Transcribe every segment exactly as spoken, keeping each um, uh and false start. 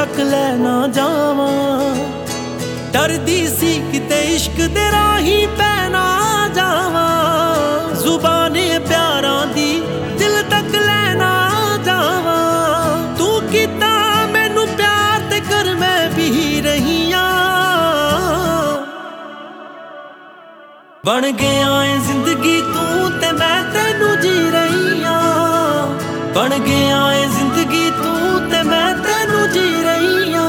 तक लै ना जावां। डरदी सी किते इश्क दे राही पै ना जावां। जुबाने प्यारां दी दिल तक लै ना जावां। तू कीता मैनू प्यार ते कर मैं भी रही हां। बन गया है जिंदगी तू ते मैं तेनू जी रही हां। बन गया है जिंदगी तू ते मैं तेनू जी रही हां।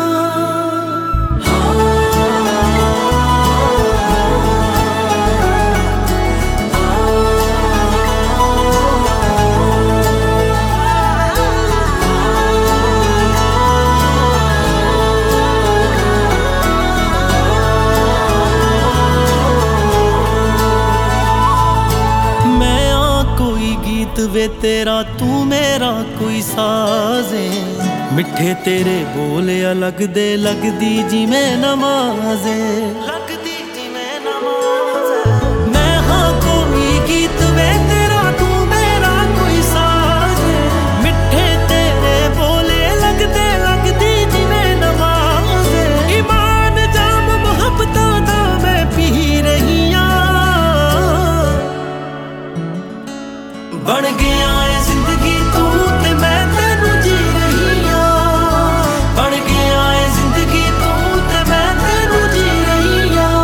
वे तेरा तू मेरा कोई साज़े। मिठे तेरे बोल अलग दे लगदी जिवें नमाज़े। लगदी जिवें नमाज़े। मैं हाँ कोई गीत वे तेरा तू मेरा कोई साज़े। मिठे तेरे बोले लगदे लगदी जिवें नमाज़े। ईमान जाम मुहब्बतां दा मैं पी रही हां। बन गया है जिंदगी तू ते मैं तेनू जी रही हां। बन गया है जिंदगी तू ते मैं तेनू जी रही हां।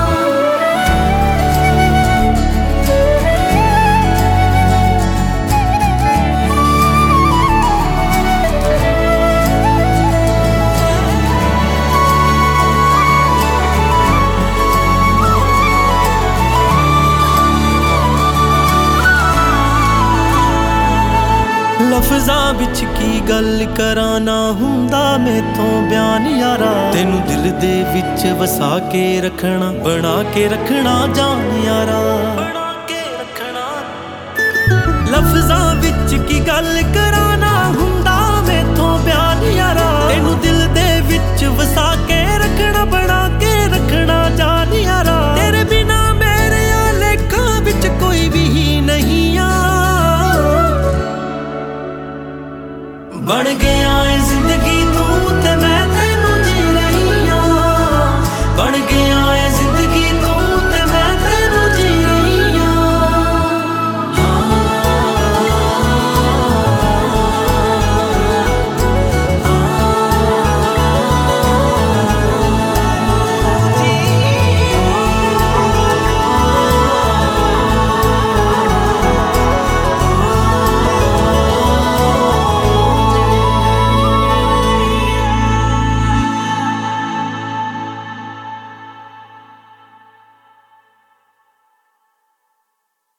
लफ्ज़ां विच की गल करां ना हुंदा मैथों बयान यारा। तेनू दिल दे विच वसा के रखना बना के रखना जान यारा। बना के रखना लफ्ज़ां विच की गल